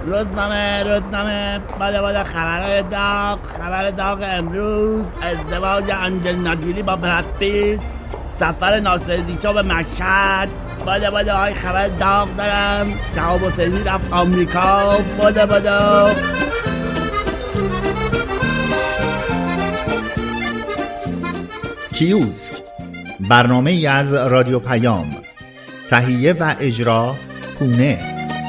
روزنامه باده خبر داغ امروز: ازدواج آنجلینا جولی با براد پیت، سفر ناصرالدین شاه به مشهد. باده های خبر داغ دارم. شهاب حسینی رفت آمریکا. باده کیوسک، برنامه‌ای از رادیو پیام. تهیه و اجرا پونه.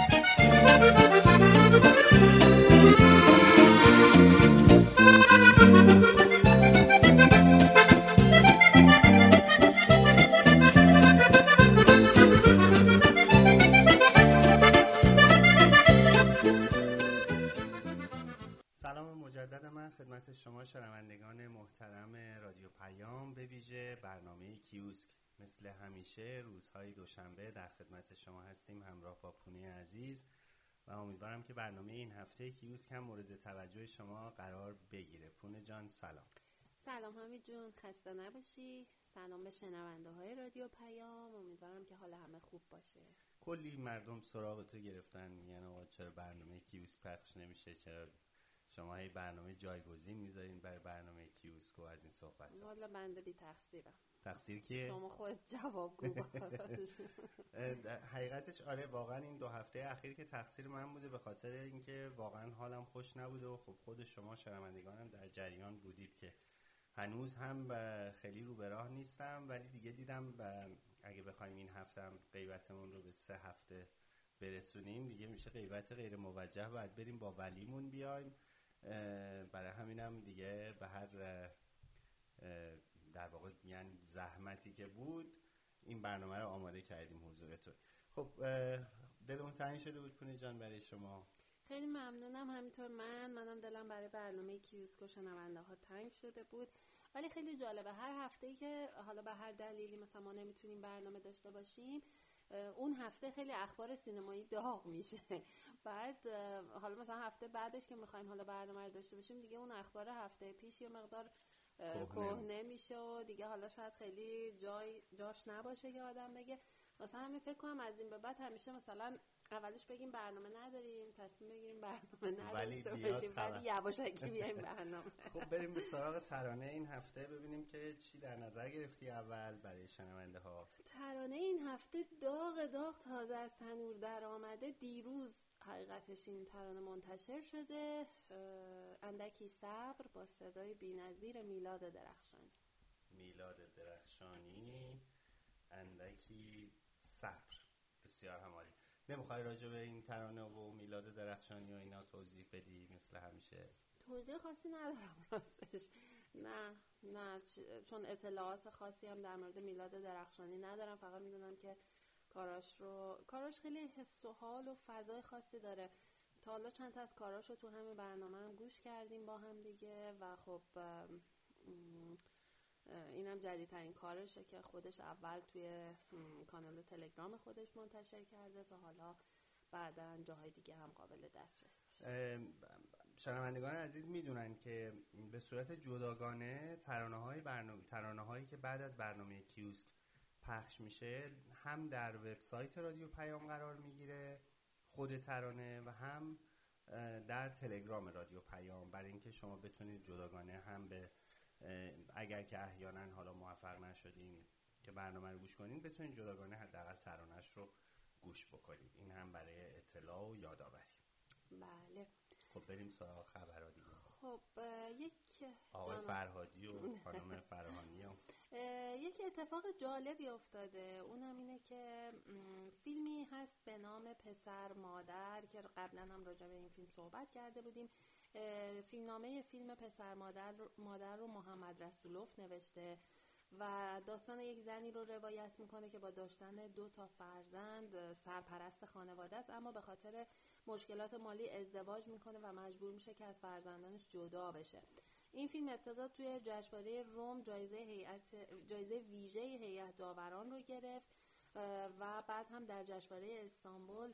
سلام مجدد من خدمت شما شنوندگان محترم رادیو پیام، به ویژه برنامه کیوسک. مثل همیشه روزهای دوشنبه در خدمت شما هستیم همراه با پونه عزیز و امیدوارم که برنامه این هفته کیوسک هم مورد توجه شما قرار بگیره. پونه جان سلام. سلام حمید جون، خسته نباشی. سلام به شنونده های رادیو پیام، امیدوارم که حال همه خوب باشه. کلی مردم سراغ تو گرفتن، میگن آقا چرا برنامه کیوسک پخش نمیشه، چرا شما هی برنامه جایگزین میذارین برای برنامه کیوسک و از این صحبت ها. والا بنده بی تقصیرم. تقصیر کیه؟ شما خود جوابگو باش. حقیقتش آره، واقعا این 2 هفته اخیر که تقصیر من بوده، به خاطر اینکه واقعا حالم خوش نبوده و خب خود شما شنوندگانم در جریان بودید که هنوز هم خیلی رو به راه نیستم، ولی دیگه دیدم اگه بخوایم این هفته هم غیبتمون رو به 3 هفته برسونیم دیگه میشه غیبت غیر موجه، باید بریم با ولیمون بیایم. برای همینم دیگه به هر در واقع یعنی زحمتی که بود این برنامه رو آماده کردیم حضورتون. خب دلمون تنگ شده بود پونه جان برای شما. خیلی ممنونم. همینطور منم دلم برای برنامه کیوسک و شنونده ها تنگ شده بود، ولی خیلی جالبه هر هفته‌ای که حالا به هر دلیلی مثلا ما نمیتونیم برنامه داشته باشیم، اون هفته خیلی اخبار سینمایی داغ میشه. بعد حالا مثلا هفته بعدش که میخوایم حالا برنامه رو داشته باشیم دیگه اون اخبار هفته پیش یه مقدار کهنه میشه و دیگه حالا شاید خیلی جاش نباشه که آدم بگه. مثلا همین فکر کنم از این به بعد همیشه مثلا اولش بگیم برنامه نداریم، تصمیم بگیریم برنامه نداشته باشیم، ولی یواشکی بیایم برنامه. خب بریم به سراغ ترانه این هفته، ببینیم که چی در نظر گرفتی اول برای شنونده ها. ترانه این هفته داغ تازه از تنور در آمده. دیروز حقیقتش این ترانه منتشر شده. اندکی صبر با صدای بی‌نظیر میلاد درخشانی. اندکی صبر، بسیار همالی. نمیخوای راجع به این ترانه و میلاد درخشانی و اینا توضیح بدی؟ مثل همیشه توضیح خاصی ندارم راستش. نه چون اطلاعات خاصی هم در مورد میلاد درخشانی ندارم. فقط میدونم که کاراش خیلی حس و حال و فضای خاصی داره. تا حالا چند تا از کاراشو تو همین برنامه هم گوش کردیم با هم دیگه و خب اینم جدیدترین کارشه که خودش اول توی کانال تلگرام خودش منتشر کرده تا حالا بعداً جاهای دیگه هم قابل دسترس باشه. شنوندگان عزیز میدونن که به صورت جداگانه ترانه‌هایی که بعد از برنامه کیوسک پخش میشه هم در وبسایت رادیو پیام قرار میگیره خود ترانه و هم در تلگرام رادیو پیام، برای اینکه شما بتونید جداگانه هم به اگر که احیانا حالا موفق نشدین که برنامه رو گوش کنین بتونید جداگانه حداقل ترانه‌اش رو گوش بکنید. این هم برای اطلاع و یادآوری. بله. خب بریم سراغ خبرها دیگه. خب آقای فرهادی و خانم فرهانی یک اتفاق جالبی افتاده. اونم اینه که فیلمی هست به نام پسر مادر که قبلا هم راجع به این فیلم صحبت کرده بودیم. فیلمنامه فیلم پسر مادر رو محمد رسولوف نوشته و داستان یک زنی رو روایت میکنه که با داشتن 2 فرزند سرپرست خانواده است، اما به خاطر مشکلات مالی ازدواج میکنه و مجبور میشه که از فرزندانش جدا بشه. این فیلم ابتدا توی جشنواره روم جایزه ویژه هیئت داوران رو گرفت و بعد هم در جشنواره استانبول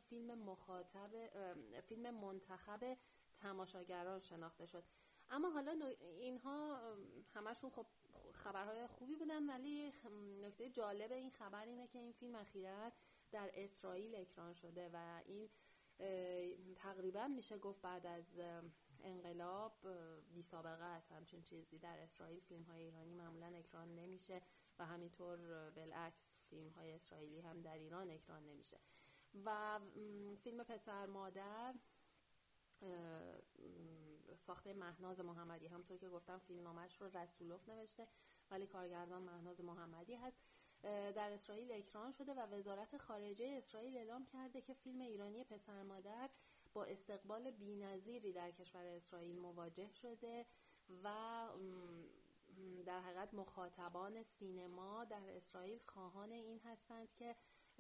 فیلم منتخب تماشاگران شناخته شد. اما حالا اینها همشون خب خبرهای خوبی بودن، ولی نکته جالب این خبر اینه که این فیلم اخیراً در اسرائیل اکران شده و این تقریبا میشه گفت بعد از انقلاب بی سابقه است همچین چیزی. در اسرائیل فیلم های ایرانی معمولا اکران نمیشه و همینطور بالعکس فیلم های اسرائیلی هم در ایران اکران نمیشه. و فیلم پسر مادر ساخته مهناز محمدی، همونطور که گفتم فیلمنامه‌اش رو رسولوف نوشته ولی کارگردان مهناز محمدی هست. در اسرائیل اکران شده و وزارت خارجه اسرائیل اعلام کرده که فیلم ایرانی پسر مادر با استقبال بی‌نظیری در کشور اسرائیل مواجه شده و در حقیقت مخاطبان سینما در اسرائیل خواهان این هستند که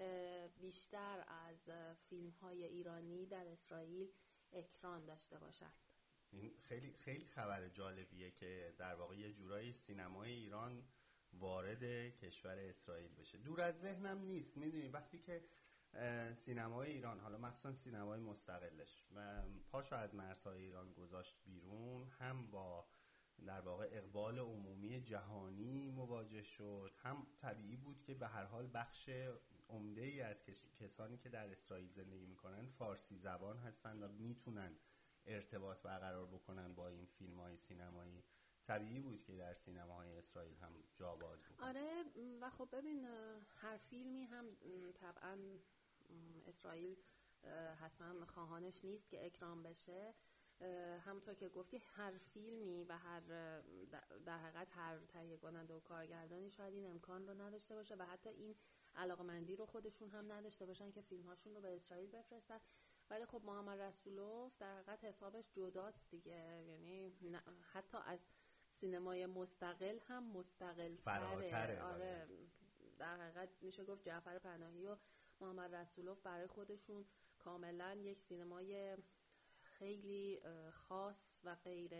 بیشتر از فیلم‌های ایرانی در اسرائیل اکران داشته باشند. این خیلی خیلی خبر جالبیه که در واقع یه جورایی سینمای ایران وارد کشور اسرائیل بشه. دور از ذهنم نیست، میدونی وقتی که سینمای ایران، حالا مخصوصا سینمای مستقلش، پاشو از مرزهای ایران گذاشت بیرون، هم با در واقع اقبال عمومی جهانی مواجه شد، هم طبیعی بود که به هر حال بخش عمده‌ای از کسانی که در اسرائیل زندگی میکنن فارسی زبان هستن و میتونن ارتباط برقرار بکنن با این فیلم‌های سینمایی. طبیعی بود که در سینماهای اسرائیل هم جا باز بود. آره و خب ببین هر فیلمی هم طبعا اسرائیل حتما خواهانش نیست که اکران بشه. همونطور که گفتی هر فیلمی و هر در حقیقت هر تهیه کننده و کارگردانی شاید این امکان رو نداشته باشه و حتی این علاقمندی رو خودشون هم نداشته باشن که فیلم‌هاشون رو به اسرائیل بفرستن. ولی خب محمد رسولوف در حقیقت حسابش جداست دیگه، یعنی حتی از سینمای مستقل هم مستقل‌تره. آره در حقیقت میشه گفت جعفر پناهی و محمد رسولوف برای خودشون کاملا یک سینمای خیلی خاص و غیر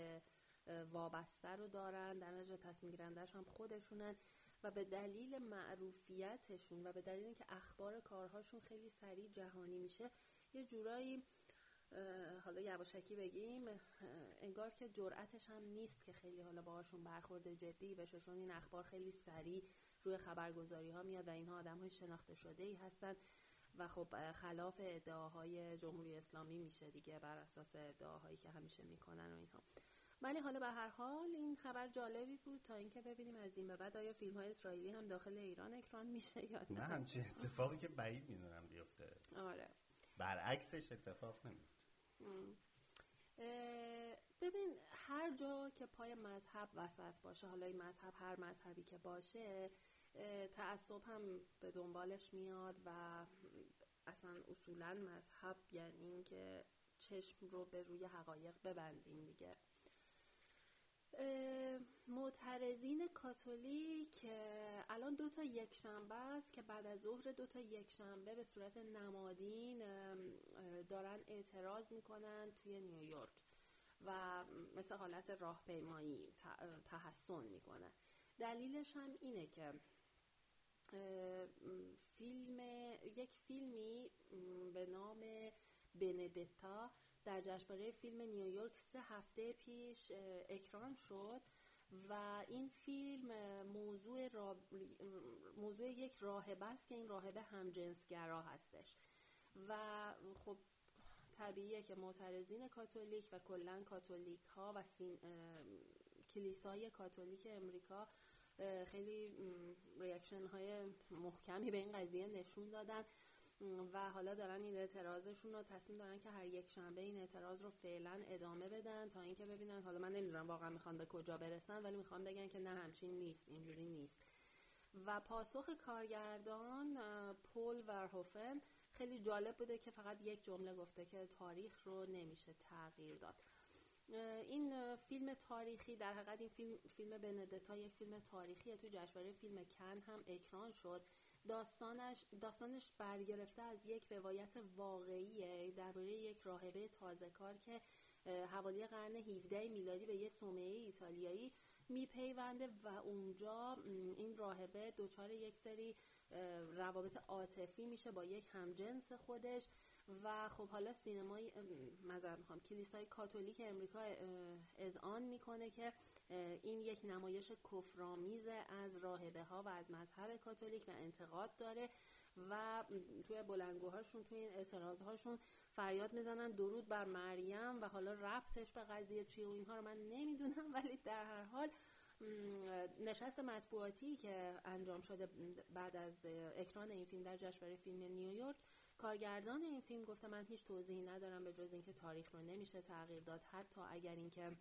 وابسته رو دارن، در نتیجه تصمیم گیرندش هم خودشونن و به دلیل معروفیتشون و به دلیل اینکه اخبار کارهاشون خیلی سریع جهانی میشه یه جورایی حالا یواشکی بگیم انگار که جرأتش هم نیست که خیلی حالا باهاشون برخورد جدی بشه، چون این اخبار خیلی سریع روی خبرگزاری ها میاد و اینها آدم‌های شناخته شده‌ای هستن و خب خلاف ادعاهای جمهوری اسلامی میشه دیگه، بر اساس ادعاهایی که همیشه میکنن و اینها. ولی حالا به هر حال این خبر جالبی بود تا اینکه ببینیم از این به بعد آیا فیلم‌های اسرائیلی هم داخل ایران اکران میشه یا نه. همچین اتفاقی که بعید میدونم بیفته. آره برعکسش اتفاق نمیفته. ببین هر جا که پای مذهب وسط باشه، حالا این مذهب هر مذهبی که باشه، تعصب هم به دنبالش میاد و اصلا اصولا مذهب یعنی این که چشم رو به روی حقایق ببندیم دیگه. معترضین کاتولیک الان 2 یکشنبه است که بعد از ظهر 2 یکشنبه به صورت نمادین دارن اعتراض میکنن توی نیویورک و مثل حالت راهپیمایی تحصن میکنن. دلیلش هم اینه که یک فیلمی به نام بندتا در جشنواره فیلم نیویورک 3 هفته پیش اکران شد و این فیلم موضوع یک راهبه است که این راهبه همجنسگرا هستش و خب طبیعیه که معترضین کاتولیک و کلاً کاتولیک ها و کلیسای کاتولیک امریکا خیلی ریاکشن های محکمی به این قضیه نشون دادن و حالا دارن این اعتراضشون رو تصمیم دارن که هر یک شنبه این اعتراض رو فعلا ادامه بدن تا اینکه ببینن، حالا من نمیدونم واقعا میخوان به کجا برسن، ولی میخوان بگن که نه همچین نیست، اینجوری نیست. و پاسخ کارگردان پول ورهوفن خیلی جالب بوده که فقط یک جمله گفته که تاریخ رو نمیشه تغییر داد. این فیلم تاریخی در حقیقت این فیلم بندتا یک فیلم تاریخیه، تو جشنواره فیلم کن هم اکران شد. داستانش برگرفته از یک روایت واقعیه درباره یک راهبه تازه‌کار که حوالی قرن 17 میلادی به یه صومعه ایتالیایی میپیونده و اونجا این راهبه دچار یک سری روابط عاطفی میشه با یک همجنس خودش و خب حالا کلیسای کاتولیک امریکا اذعان میکنه که این یک نمایش کفرآمیز از راهبه ها و از مذهب کاتولیک و انتقاد داره و توی بلندگوهاشون توی این اعتراضهاشون فریاد میزنن درود بر مریم و حالا ربطش به قضیه چیه و اینها رو من نمیدونم، ولی در هر حال نشست مطبوعاتی که انجام شده بعد از اکران این فیلم در جشنواره فیلم نیویورک، کارگردان این فیلم گفته من هیچ توضیحی ندارم به جز اینکه تاریخ رو نمیشه تغییر داد، حتی اگر اینکه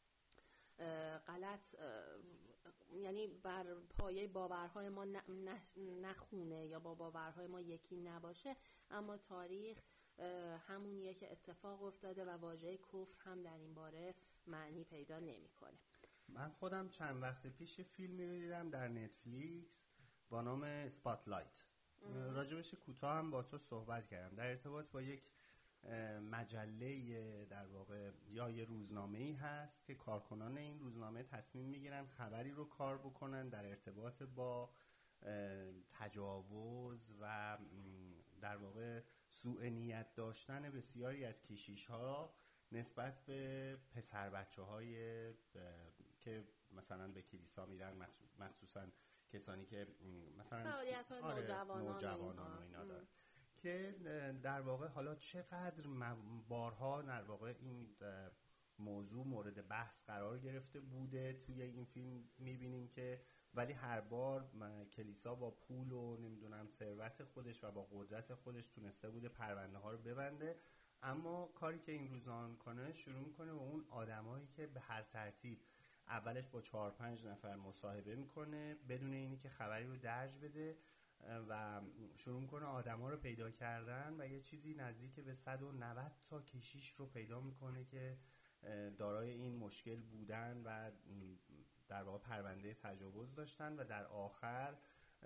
غلط یعنی بر پایه باورهای ما نخونه یا با باورهای ما یکی نباشه، اما تاریخ همونیه که اتفاق افتاده و واژه کفر هم در این باره معنی پیدا نمیکنه. من خودم چند وقت پیش فیلمی رو دیدم در نتفلیکس با نام اسپاتلایت. راجبش کوتاه هم با تو صحبت کردم در ارتباط با یک مجله در واقع یا یه روزنامه‌ای هست که کارکنان این روزنامه تصمیم میگیرن خبری رو کار بکنن در ارتباط با تجاوز و در واقع سوء نیت داشتن بسیاری از کشیش‌ها نسبت به پسر بچه‌های که مثلا به کلیسا میرن، مخصوصا کسانی که مثلا نوجوانان و اینا دارن، که در واقع حالا چقدر بارها در واقع این موضوع مورد بحث قرار گرفته بوده توی این فیلم میبینیم که ولی هر بار کلیسا با پول و نمیدونم ثروت خودش و با قدرت خودش تونسته بوده پرونده ها رو ببنده. اما کاری که این روزان کنه شروع میکنه با اون آدمایی که به هر ترتیب اولش با 4-5 نفر مصاحبه میکنه بدون اینی که خبری رو درج بده و شروع میکنه آدما رو پیدا کردن و یه چیزی نزدیک به 190 تا کشیش رو پیدا میکنه که دارای این مشکل بودن و در واقع پرونده تجاوز داشتن و در آخر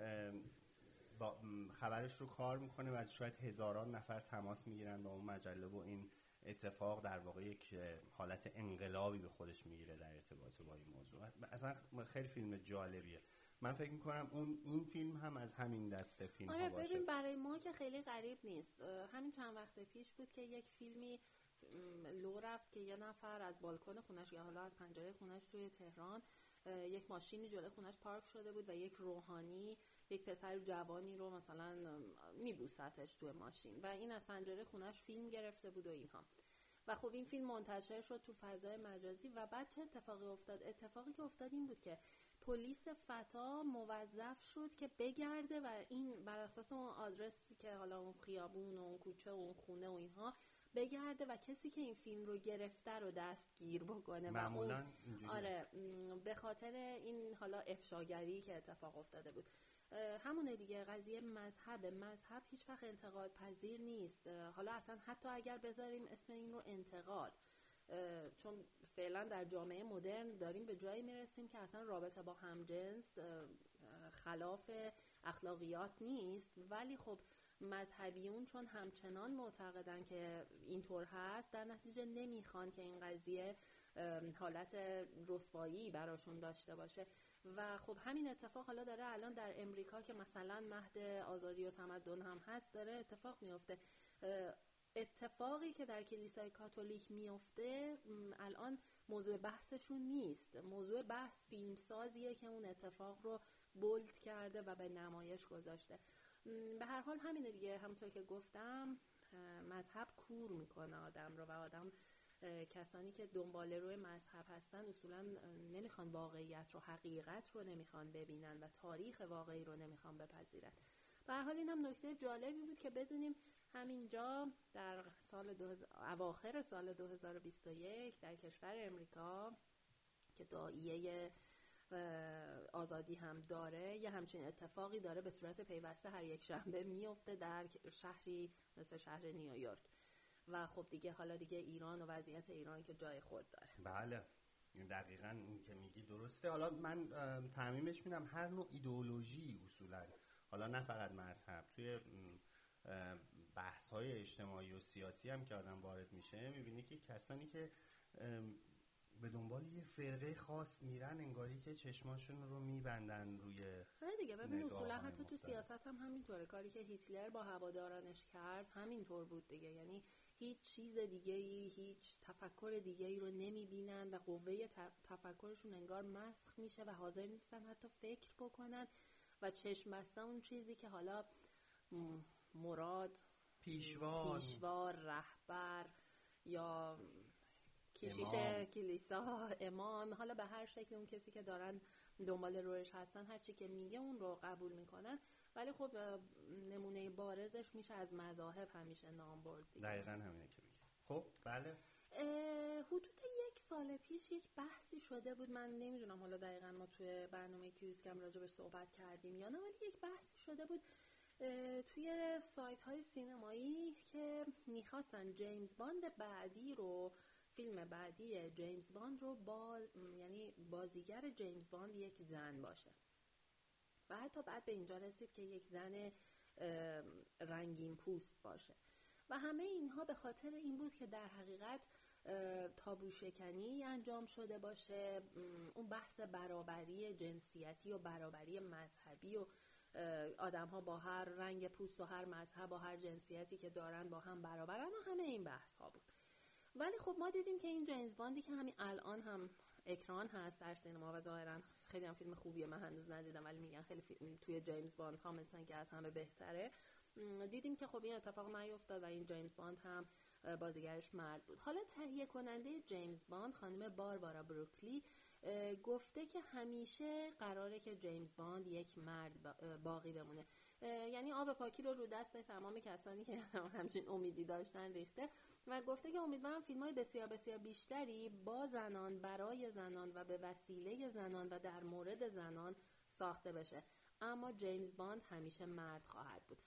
با خبرش رو کار میکنه و شاید هزاران نفر تماس میگیرن با اون مجله و این اتفاق در واقع یک حالت انقلابی به خودش میگیره در ارتباط با این موضوع. اصلا خیلی فیلم جالبیه. من فکر میکنم این فیلم هم از همین دسته فیلم ها باشه. ببین برای ما که خیلی غریب نیست. همین چند وقت پیش بود که یک فیلمی لو رفت که یه نفر از بالکن خونش یا حالا از پنجره خونش توی تهران یک ماشینی جلوی خونش پارک شده بود و یک روحانی یک پسر جوانی رو مثلا میبوستش توی ماشین و این از پنجره خونش فیلم گرفته بود و اینها. و خب این فیلم منتشر شد تو فضای مجازی و بعد چه اتفاقی افتاد؟ اتفاقی که افتاد این بود که پلیس فتا موظف شد که بگرده و این بر اساس اون آدرسی که حالا اون خیابون و اون کوچه و اون خونه و اینها بگرده و کسی که این فیلم رو گرفته رو دستگیر بکنه. معمولا آره به خاطر این حالا افشاگری که اتفاق افتاده بود. همونه دیگه قضیه مذهب هیچ وقت انتقاد پذیر نیست. حالا اصلا حتی اگر بذاریم اسم این رو انتقاد، چون فعلا در جامعه مدرن داریم به جایی میرسیم که اصلا رابطه با همجنس خلاف اخلاقیات نیست، ولی خب مذهبیون چون همچنان معتقدن که اینطور هست در نتیجه نمیخوان که این قضیه حالت رسوایی براشون داشته باشه. و خب همین اتفاق حالا داره الان در امریکا که مثلا مهد آزادی و تمدن هم هست داره اتفاق میفته. اتفاقی که در کلیسای کاتولیک میفته الان موضوع بحثشون نیست. موضوع بحث فیلمسازیه که اون اتفاق رو بولد کرده و به نمایش گذاشته. به هر حال همینه دیگه، همونطور که گفتم مذهب کور میکنه آدم رو و آدم کسانی که دنباله روی مذهب هستن اصولا نمیخوان واقعیت رو، حقیقت رو نمیخوان ببینن و تاریخ واقعی رو نمیخوان بپذیرن. به هر حال اینم نکته جالبی بود که بدونیم همینجا در اواخر سال 2021 در کشور امریکا که داعیه آزادی هم داره یه همچین اتفاقی داره به صورت پیوسته هر یک شنبه میفته در شهری مثل شهر نیویورک. و خب دیگه حالا دیگه ایران و وضعیت ایران که جای خود داره. بله دقیقاً این که میگی درسته. حالا من تعمیمش میدم هر نوع ایدئولوژی اصولاً، حالا نه فقط مذهب، توی بحث‌های اجتماعی و سیاسی هم که آدم وارد میشه میبینی که کسانی که به دنبال یه فرقه خاص میرن انگاری که چشماشون رو میبندن روی دیگه. ببین اصولا حتی تو سیاست هم همینطوره. کاری که هیتلر با هوادارانش کرد همینطور بود دیگه. یعنی هیچ چیز دیگه‌ای، هیچ تفکر دیگه‌ای رو نمیبینن و قوه تفکرشون انگار مسخ میشه و حاضر نیستن حتی فکر بکنن و چشم بستن اون چیزی که حالا مراد، پیشوار، رهبر یا کشیش کلیسا، امام، حالا به هر شکل اون کسی که دارن دنبال روش هستن هر چی که میگه اون رو قبول میکنن. ولی خب نمونه بارزش میشه از مذاهب همیشه نام برد. دقیقاً همینه که میگه. خب بله، حدود 1 سال پیش یک بحثی شده بود، من نمیدونم حالا دقیقاً ما توی برنامه کیوسکم راجبش صحبت کردیم یا نه، ولی یک بحثی شده بود توی سایت های سینمایی که میخواستن جیمز باند بعدی رو، فیلم بعدی جیمز باند رو یعنی بازیگر جیمز باند یک زن باشه و حتی بعد به اینجا رسید که یک زن رنگین پوست باشه و همه اینها به خاطر این بود که در حقیقت تابو شکنی انجام شده باشه، اون بحث برابری جنسیتی و برابری مذهبی و آدم ها با هر رنگ پوست و هر مذهب و هر جنسیتی که دارن با هم برابرن و همه این بحث ها بود. ولی خب ما دیدیم که این جیمز باندی که همین الان هم اکران هست در سینما و ظاهرا خیلی هم فیلم خوبیه، من هنوز ندیدم ولی میگن خیلی توی جیمز باند ها مثلا که از همه بهتره، دیدیم که خب این اتفاق نیفتاد و این جیمز باند هم بازیگرش مرد بود. حالا تهیه کننده جیمز باند خانم باربارا بروکلی گفته که همیشه قراره که جیمز باند یک مرد باقی بمونه، یعنی آب پاکی رو دست تمام کسانی که همچین امیدی داشتن ریخته و گفته که امیدوارم فیلم‌های بسیار بسیار بیشتری با زنان، برای زنان و به وسیله زنان و در مورد زنان ساخته بشه، اما جیمز باند همیشه مرد خواهد بود.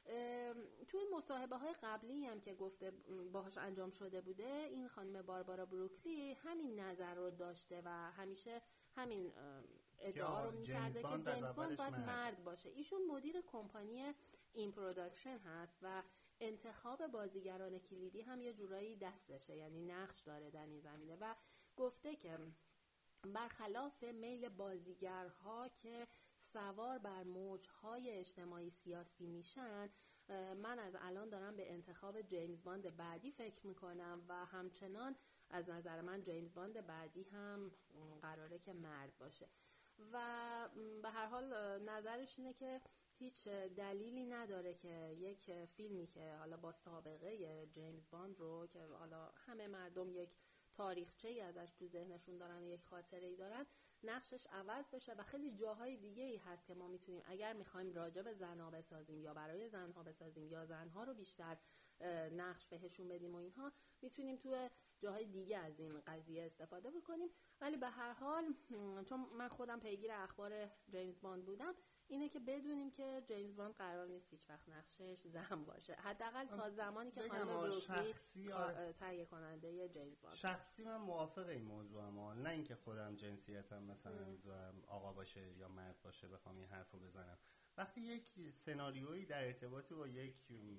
توی مصاحبه‌های قبلی هم که گفته باهاش انجام شده بوده، این خانم باربارا بروکلی همین نظر رو داشته و همیشه همین ادعا رو می‌کرده که جیمز باند باید مرد باشه. ایشون مدیر کمپانی این پروداکشن هست و انتخاب بازیگران کلیدی هم یه جورایی دستشه، یعنی نقش داره در این زمینه و گفته که برخلاف میل بازیگرها که سوار بر موجهای اجتماعی سیاسی میشن، من از الان دارم به انتخاب جیمز باند بعدی فکر میکنم و همچنان از نظر من جیمز باند بعدی هم قراره که مرد باشه و به هر حال نظرش اینه که هیچ دلیلی نداره که یک فیلمی که حالا با سابقه جیمز باند رو که حالا همه مردم یک تاریخچه‌ای ازش تو ذهنشون دارن و یک خاطره‌ای دارن، نقشش عوض بشه و خیلی جاهای دیگه‌ای هست که ما میتونیم اگر میخوایم راجع به زن‌ها بسازیم یا برای زن‌ها بسازیم یا زن‌ها رو بیشتر نقش بهشون بدیم و اینها، میتونیم تو جاهای دیگه از این قضیه استفاده بکنیم. ولی به هر حال چون من خودم پیگیر اخبار جیمز باند بودم، اینه که بدونیم که جیمز باند قرار نیست هیچ وقت نقشش زن باشه، حداقل تا زمانی که خانم بروکلی تهیه کننده جیمز باند. شخصی من موافق این موضوع ام، نه اینکه خودم جنسیتم مثلا آقا باشه یا مرد باشه بخوام این حرفو بزنم. وقتی یک سناریویی در ارتباط با یک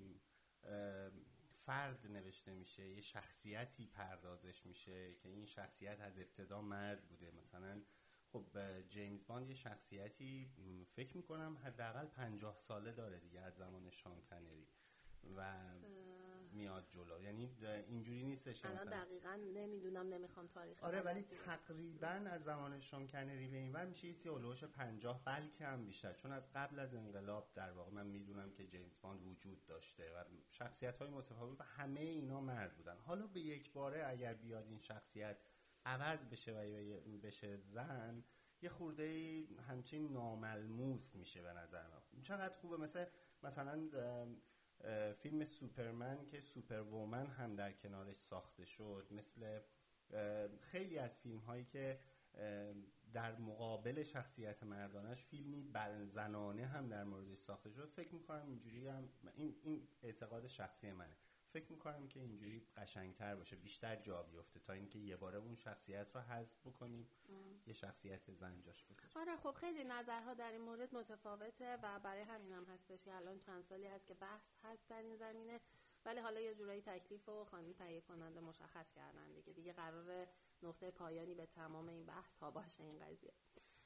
فرد نوشته میشه، یه شخصیتی پردازش میشه که این شخصیت از ابتدا مرد بوده، مثلا خب جیمز باند یه شخصیتی فکر میکنم حداقل 50 ساله داره دیگه از زمان شان کنری و میاد جلو، یعنی اینجوری نیستش که مثلا دقیقاً نمیدونم، نمیخوام تاریخ آره ولی تقریباً از زمان شان کنری به این ور میشه یه اولوش 50 بلکه هم بیشتر، چون از قبل از انقلاب در واقع من میدونم که جیمز باند وجود داشته و شخصیت‌های متفاوت و همه اینا مرد بودن. حالا به یک باره اگر بیاد این شخصیت عوض بشه و بشه زن، یه خورده همچین ناملموس میشه به نظر من. چقدر خوبه مثلا فیلم سوپرمن که سوپر وومن هم در کنارش ساخته شد، مثل خیلی از فیلم هایی که در مقابل شخصیت مردانش فیلمی بر زنانه هم در موردش ساخته شد. فکر میکنم اینجوری هم این اعتقاد شخصی منه، فکر میکنم که اینجوری قشنگتر باشه، بیشتر جا بیفته تا اینکه یه باره اون شخصیت رو حذف بکنیم یه شخصیت زن جاش بذاریم. آره خب خیلی نظرها در این مورد متفاوته و برای همین هم هستش که الان چند سالی هست که بحث هست در این زمینه، ولی حالا یه جورایی تکلیف و خانم تهیه کننده مشخص کردن دیگه قراره نقطه پایانی به تمام این بحث ها باشه این قضیه.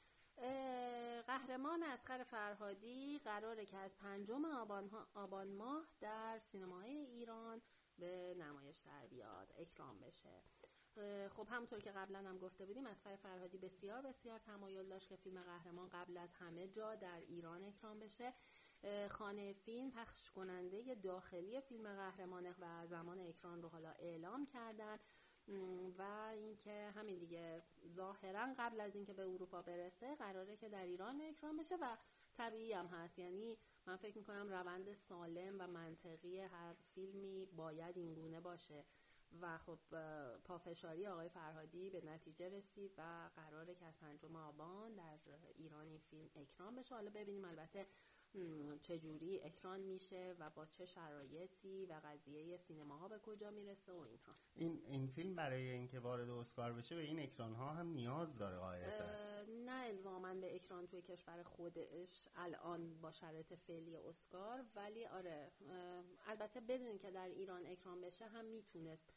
قهرمان اصغر فرهادی قراره که از 5 آبان ماه در سینماهای ایران به نمایش در بیاد، اکرام بشه. خب همونطور که قبلا هم گفته بودیم اصغر فرهادی بسیار بسیار تمایل داشت که فیلم قهرمان قبل از همه جا در ایران اکرام بشه. خانه فیلم پخش کننده داخلی فیلم قهرمانه و زمان اکران رو حالا اعلام کردن و اینکه همین دیگه ظاهرا قبل از اینکه به اروپا برسه قراره که در ایران اکران بشه و طبیعی هم هست. یعنی من فکر میکنم روند سالم و منطقی هر فیلمی باید این گونه باشه و خب پافشاری آقای فرهادی به نتیجه رسید و قراره که از 5 آبان در ایران این فیلم اکران بشه. حالا ببینیم البته چجوری اکران میشه و با چه شرایطی و قضیه سینماها به کجا میرسه و اینها. این فیلم برای اینکه وارد اسکار بشه به این اکران ها هم نیاز داره قاعدتا؟ نه الزاماً به اکران توی کشور خودش الان با شرایط فعلی اسکار، ولی آره البته بدونین که در ایران اکران بشه هم میتونست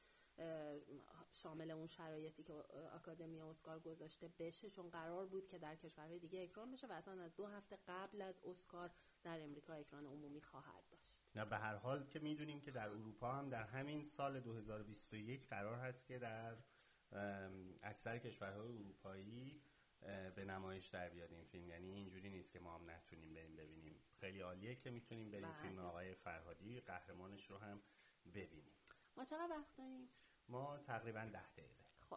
شامل اون شرایطی که آکادمی اسکار گذاشته بشه، چون قرار بود که در کشورهای دیگه اکران بشه و اصلا از 2 هفته قبل از اسکار در امریکا اکران عمومی خواهد داشت. نه به هر حال که میدونیم که در اروپا هم در همین سال 2021 قرار هست که در اکثر کشورهای اروپایی به نمایش در بیاد این فیلم. یعنی اینجوری نیست که ما هم نتونیم بریم ببینیم. خیلی عالیه که میتونیم بریم فیلم آقای فرهادی قهرمانش رو هم ببینیم. ما چقدر وقت داریم؟ ما تقریبا 10 دقیقه. خب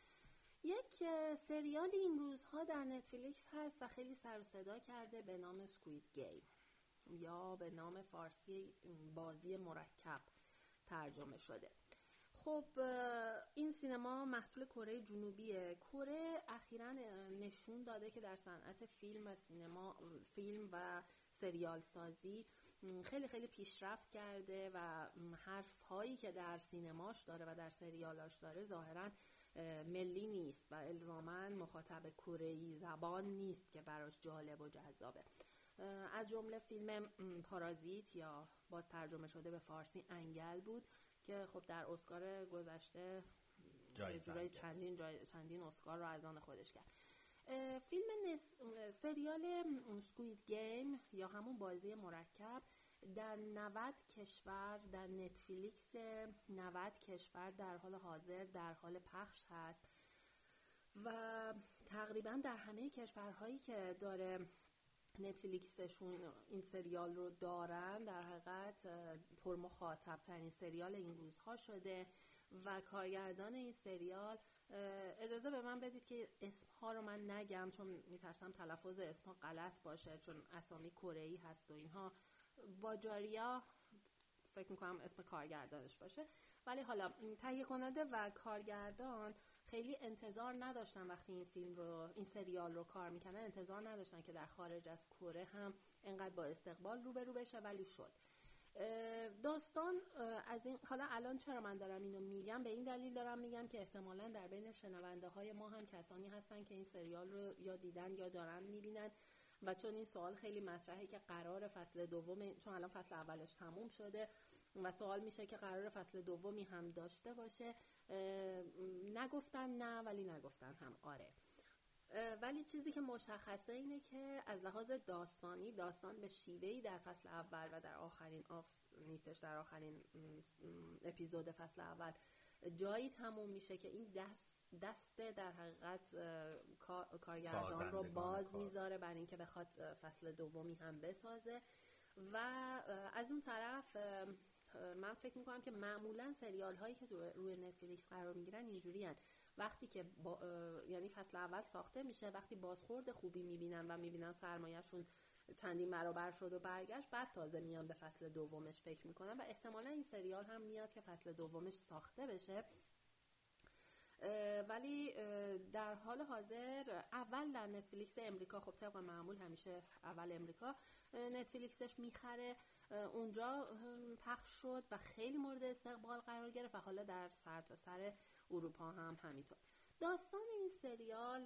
یک سریال این روزها در نتفلیکس هست و خیلی سر و صدا کرده به نام سکوید گیم یا به نام فارسی بازی مرکب ترجمه شده. خب این سینما محصول کره جنوبیه. کره اخیراً نشون داده که در صنعت فیلم و سریال سازی خیلی خیلی پیشرفت کرده و حرف هایی که در سینماش داره و در سریالاش داره ظاهراً ملی نیست و الزاماً مخاطب کره‌ای زبان نیست که براش جالب و جذابه. از جمله فیلم پارازیت یا باز ترجمه شده به فارسی انگل بود که خب در اسکار گذشته چندین اسکار رو از آن خودش کرد. سریال سکوید گیم یا همون بازی مرکب در 90 کشور در نتفلیکس 90 کشور در حال حاضر در حال پخش هست و تقریبا در همه کشورهایی که داره نتفلیکسشون این سریال رو دارن در حقیقت پرمخاطب ترین سریال این روزها شده و کارگردان این سریال، اجازه به من بدید که اسمها رو من نگم چون میترسم تلفظ اسمها غلط باشه چون اسامی کره‌ای هست و اینها. باجاریا فکر میکنم اسم کارگردانش باشه، ولی حالا تهیه کننده و کارگردان خیلی انتظار نداشتن وقتی این سریال رو کار میکنن، انتظار نداشتن که در خارج از کره هم اینقدر با استقبال روبرو بشه، ولی شد. داستان از این، حالا الان چرا من دارم اینو میگم؟ به این دلیل دارم میگم که احتمالاً در بین شنونده های ما هم کسانی هستن که این سریال رو یا دیدن یا دارن میبینن و چون این سوال خیلی مطرحه که قرار فصل دوم، چون الان فصل اولش تموم شده و سوال میشه که قرار فصل دومی هم داشته باشه، نگفتن نه ولی نگفتن هم آره. ولی چیزی که مشخصه اینه که از لحاظ داستانی داستان به شیوهی در فصل اول و در آخرین در آخرین اپیزود فصل اول جایی تموم میشه که این دست در حقیقت کارگردان رو باز میذاره برای اینکه بخواد فصل دومی هم بسازه. و از اون طرف من فکر میکنم که معمولا سریال هایی که روی نتفلیکس قرار میگیرن اینجوری هن. وقتی که یعنی فصل اول ساخته میشه، وقتی بازخورد خوبی میبینن و میبینن سرمایه‌شون چندین برابر شد و برگشت، بعد تازه میان به فصل دومش فکر میکنن و احتمالا این سریال هم میاد که فصل دومش ساخته بشه. ولی در حال حاضر اول در نتفلیکس امریکا، خب طبق معمول همیشه اول امریکا نتفلیکسش میخره، اونجا پخش شد و خیلی مورد استقبال قرار گرفت و حالا در سرتاسر اروپا هم همینطور. داستان این سریال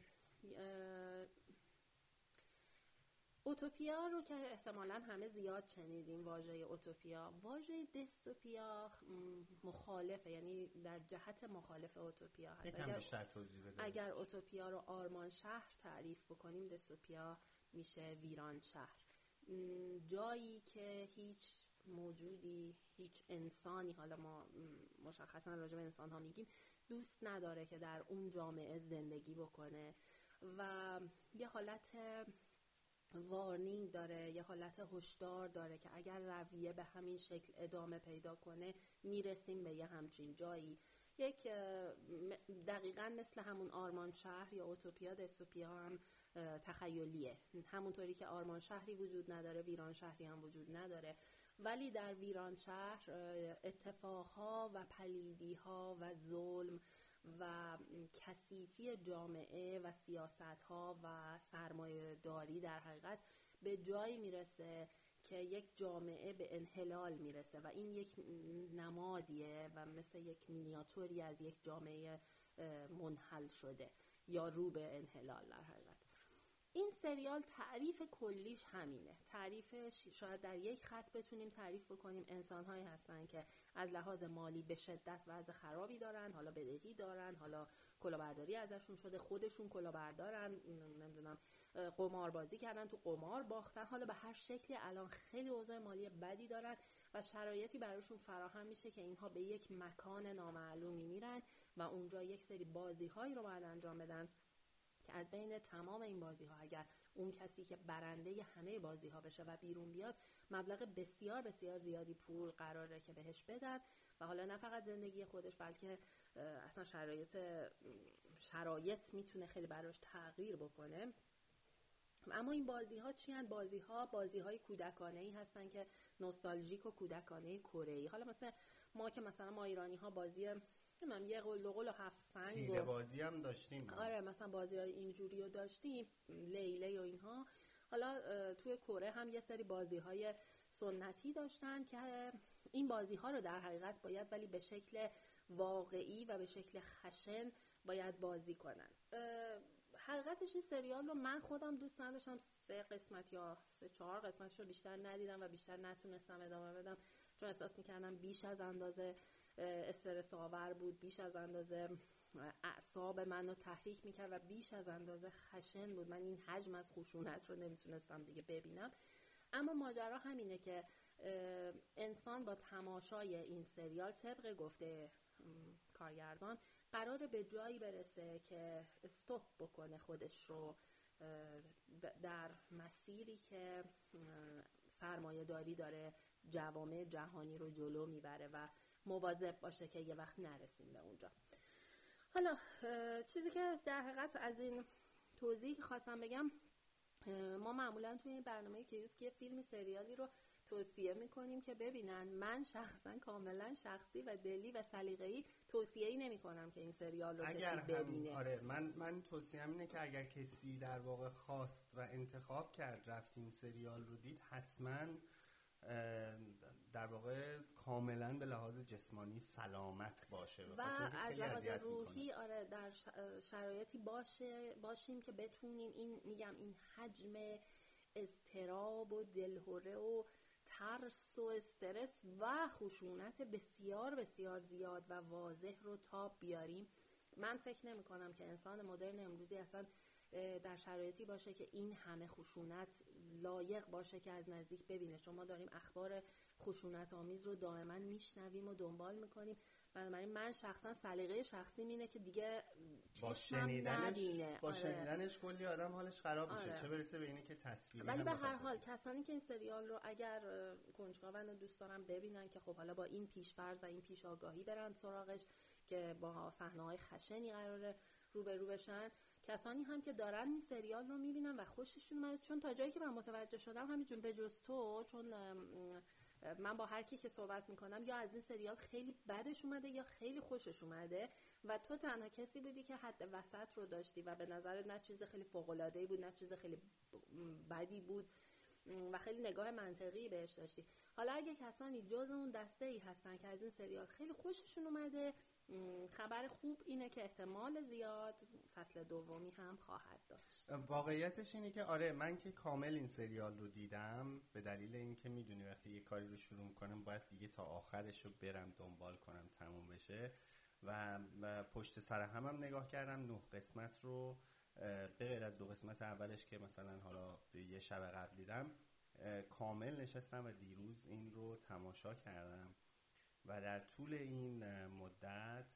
اوتوپیا رو که احتمالاً همه زیاد شنیدین، واژه اوتوپیا، واژه دستوپیا مخالفه، یعنی در جهت مخالف اوتوپیا هست. یکم بیشتر توضیح بده. اگر اوتوپیا رو آرمان شهر تعریف بکنیم، دستوپیا میشه ویران شهر، جایی که هیچ موجودی، هیچ انسانی، حالا ما مشخصا راجع به انسان ها میگیم، دوست نداره که در اون جامعه زندگی بکنه و یه حالت وارنینگ داره، یه حالت هشدار داره که اگر رویه به همین شکل ادامه پیدا کنه میرسیم به یه همچین جایی. یک دقیقاً مثل همون آرمان شهر یا اوتوپیا دستوپیا هم تخیلیه. همونطوری که آرمان شهری وجود نداره، ویران شهری هم وجود نداره، ولی در ویران شهر اتفاقها و پلیدیها و ظلم و کثیفی جامعه و سیاستها و سرمایه داری در حقیقت به جایی میرسه که یک جامعه به انحلال میرسه و این یک نمادیه و مثل یک مینیاتوری از یک جامعه منحل شده یا رو به انحلال در حقیقت. این سریال تعریف کلیش همینه. تعریفش شاید در یک خط بتونیم تعریف بکنیم انسان‌هایی هستن که از لحاظ مالی به شدت وضع خرابی دارن، حالا بدهی دارن، حالا کلاهبرداری ازشون شده، خودشون کلاهبردارن، نمیدونم قماربازی کردن، تو قمار باختن، حالا به هر شکلی الان خیلی اوضاع مالی بدی دارن و شرایطی براشون فراهم میشه که اینها به یک مکان نامعلومی میرن و اونجا یک سری بازی‌هایی رو باید انجام بدن که از بین تمام این بازی‌ها اگر اون کسی که برنده همه بازی‌ها بشه و بیرون بیاد، مبلغ بسیار بسیار زیادی پول قراره که بهش بدن و حالا نه فقط زندگی خودش بلکه اصلا شرایط میتونه خیلی براش تغییر بکنه. اما این بازی‌ها چی هستن؟ بازی‌های کودکانه‌ای هستن که نوستالژیک و کودکانه کره‌ای. حالا مثلا ما ایرانی‌ها بازی یه قل و هفت سنگ تیره بازی هم داشتیم. آره مثلا بازی‌های اینجوری رو داشتیم، لیله و اینها. حالا توی کره هم یه سری بازی‌های سنتی داشتن که این بازی‌ها رو در حقیقت باید ولی به شکل واقعی و به شکل خشن باید بازی کنن. حقیقتش این سریال رو من خودم دوست نداشتم 3 قسمت یا 4 قسمتش رو بیشتر ندیدم و بیشتر نتونستم ادامه بدم، چون احساس می‌کردم بیش از اندازه استرس آور بود، بیش از اندازه اعصاب منو تحریک میکرد و بیش از اندازه خشن بود. من این حجم از خشونت رو نمیتونستم دیگه ببینم. اما ماجرا همینه که انسان با تماشای این سریال طبق گفته کارگردان قراره به جایی برسه که استاپ بکنه خودش رو در مسیری که سرمایه داری داره جوامع جهانی رو جلو میبره و مواظب باشه که یه وقت نرسیم به اونجا. حالا چیزی که در حقیقت از این توضیح خواستم بگم، ما معمولا توی این برنامه کیوسک یه فیلمی سریالی رو توصیه میکنیم که ببینن. من شخصا کاملا شخصی و دلی و سلیقه‌ای توصیه‌ای نمیکنم که این سریال رو کسی ببینه. آره من توصیه‌ام اینه که اگر کسی در واقع خواست و انتخاب کرد رفت این سریال رو دید، حتما در واقع کاملا به لحاظ جسمانی سلامت باشه و از لحاظ روحی آره در شرایطی باشیم که بتونیم این حجم اضطراب و دلهره و ترس و استرس و خشونت بسیار بسیار زیاد و واضح رو تاب بیاریم. من فکر نمی کنم که انسان مدرن امروزی اصلا در شرایطی باشه که این همه خشونت لایق باشه که از نزدیک ببینه. شما داریم اخبار خشونت آمیز رو دائما میشنویم و دنبال میکنیم. بنابراین من شخصا سلیقه شخصیم اینه که دیگه با شنیدنش کلی آدم حالش خراب میشه. آره. چه برسه به اینه که تصویری. ولی به هر حال کسانی که این سریال رو اگر کنجکاون و دوست دارن ببینن که خب حالا با این پیش‌فرض و این پیش آگاهی برن سراغش که با صحنه‌های خشنی قراره روبرو بشن، کسانی هم که دارن این سریال رو میبینن و خوششون اومده، چون تا جایی که من متوجه شدم همینجون به جز تو، چون من با هر کی که صحبت میکنم یا از این سریال خیلی بدش اومده یا خیلی خوشش اومده و تو تنها کسی بودی که حد وسط رو داشتی و به نظرت نه چیز خیلی فوق‌العاده‌ای بود نه چیز خیلی بدی بود و خیلی نگاه منطقی بهش داشتی. حالا اگه کسانی جز اون دسته‌ای هستن که از این سریال خیلی خوششون اومده، خبر خوب اینه که احتمال زیاد فصل دومی هم خواهد داشت. واقعیتش اینه که آره من که کامل این سریال رو دیدم، به دلیل اینکه میدونی وقتی یه کاری رو شروع کنم باید دیگه تا آخرش رو برم دنبال کنم تموم بشه و پشت سر هم نگاه کردم 9 قسمت رو، به غیر از 2 قسمت اولش که مثلا حالا یه شب قبل دیدم، کامل نشستم و دیروز این رو تماشا کردم و در طول این مدت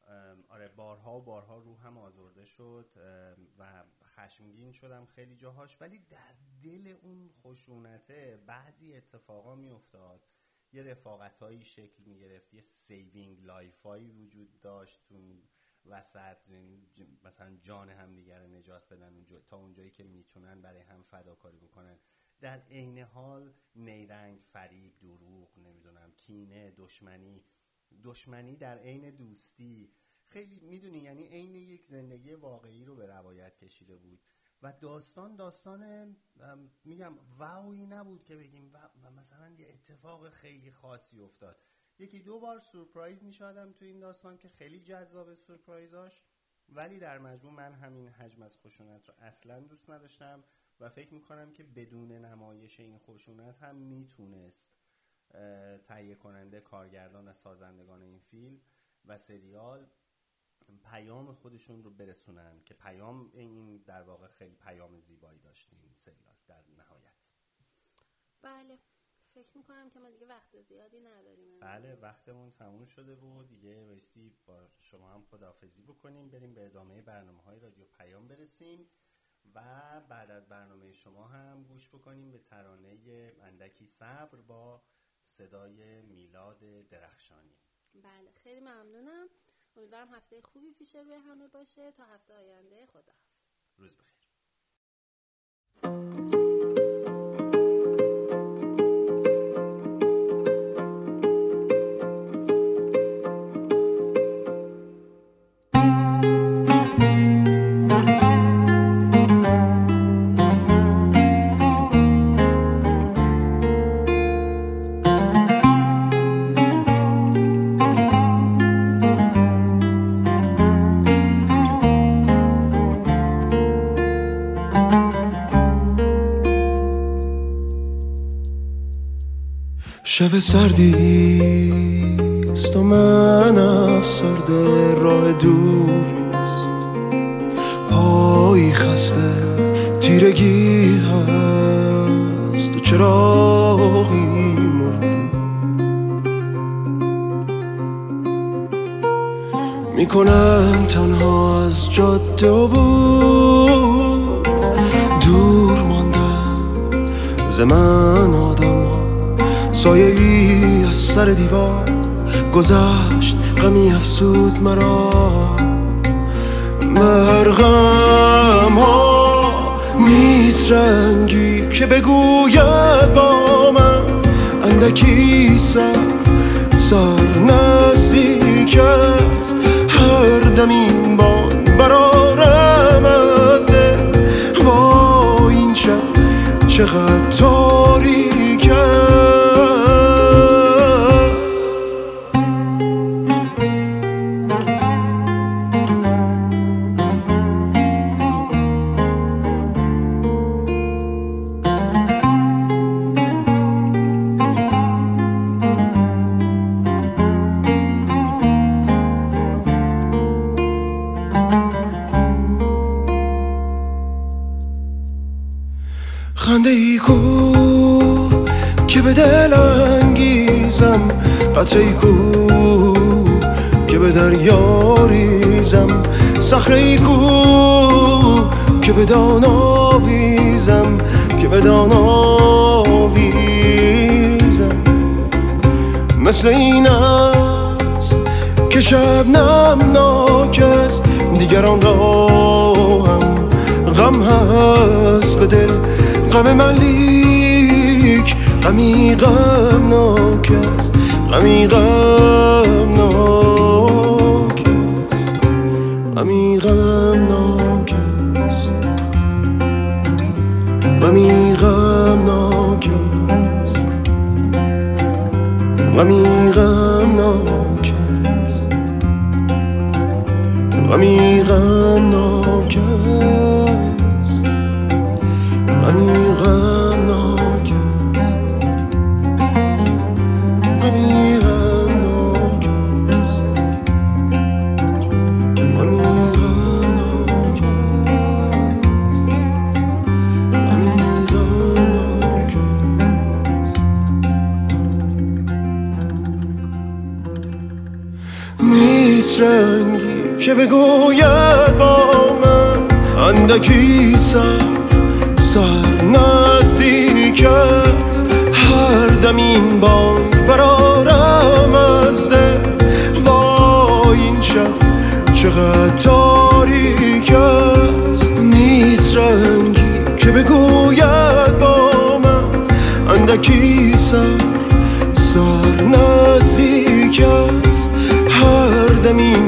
آره بارها و بارها روحم آزرده شد و خشمگین شدم خیلی جاهاش، ولی در دل اون خشونته بعضی اتفاقا می افتاد، یه رفاقتایی شکل می گرفت، یه سیوینگ لایفایی وجود داشت تو وسط، مثلا جان هم دیگر نجات بدن تا اونجایی که میتونن برای هم فداکاری بکنن. در عین حال نیرنگ، فریب، دروغ، نمیدونم کینه، دشمنی در عین دوستی، خیلی میدونی یعنی عین یک زندگی واقعی رو به روایت کشیده بود و داستان میگم واوی نبود که بگیم و مثلا یه اتفاق خیلی خاصی افتاد. یکی دو بار سورپرایز میشدم تو این داستان که خیلی جذاب سورپرایزاش، ولی در مجموع من همین حجم از خشونت رو اصلا دوست نداشتم و فکر میکنم که بدون نمایش این خشونت هم میتونست تهیه کننده، کارگردان و سازندگان این فیلم و سریال پیام خودشون رو برسونن که پیام این در واقع خیلی پیام زیبایی داشت این سریال در نهایت. بله فکر میکنم که ما دیگه وقت زیادی نداریم. بله وقتمون تموم شده بود دیگه، بایستی با شما هم خداحافظی بکنیم، بریم به ادامه برنامه‌های رادیو پیام برسیم و بعد از برنامه شما هم گوش بکنیم به ترانه اندکی صبر با صدای میلاد درخشانی. بله خیلی ممنونم، امیدوارم هفته خوبی پیش روی همه باشه. تا هفته آینده، خداحافظ. روز بخیر. شب سردیست و من افسرده، راه دور نیست، پایی خسته، تیرگی هست و چراغی مرده، میکنم تنها از جاده و بود، دور ماندم ز من آدم ها، سایه ای از سر دیوار گذشت، غمی افسود مرا، مرغم ها نیست رنگی که بگوید با من، اندکی سر نزدیک است، هر دم این بان برارم از وای این شب چقدر تاریک است. خنده ای کو که به دل انگیزم، قطره ای کو که به دریا ریزم، صخره ای کو که به دان آویزم، که به دان آویزم، مثل این است که شبنم ناک است، دیگران را هم غم هست به دل، غم من لیک غمی غمناک است، غمی غمناک است، غمی غمناک است، غمی غمناک است، غمی غمناک است، غمی غمناک است، غمی غمناک است، غمی غمناک است، غمی غمناک است، غمی غمناک است. نیست رنگی که بگوید با من اندکی سر نزدیک است. هر دم این بانگ برارم از دل، وای این شب چقدر تاریک است. نیست رنگی که بگوید با من اندکی سر نزدیک است. هر دم این